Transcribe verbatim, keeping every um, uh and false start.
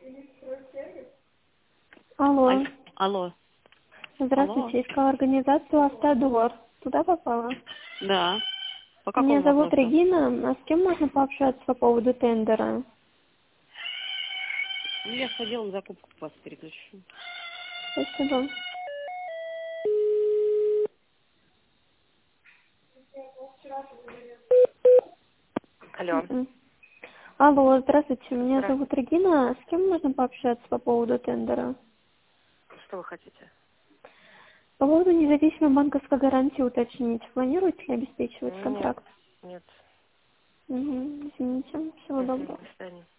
Алло. Аль- Алло. Здравствуйте, Алло. искала организацию «Автодор». Туда попала? Да. По Меня какому зовут вопросу? Регина. А с кем можно пообщаться по поводу тендера? Ну, я с отделом закупок вас переключу. Спасибо. Алло. Мгм. Алло, здравствуйте, меня Здравствуйте. зовут Регина. А с кем можно пообщаться по поводу тендера? Что вы хотите? По поводу независимой банковской гарантии уточнить. Планируете ли обеспечивать Нет. контракт? Нет. Угу. Извините. Всего Мгм. доброго. До свидания.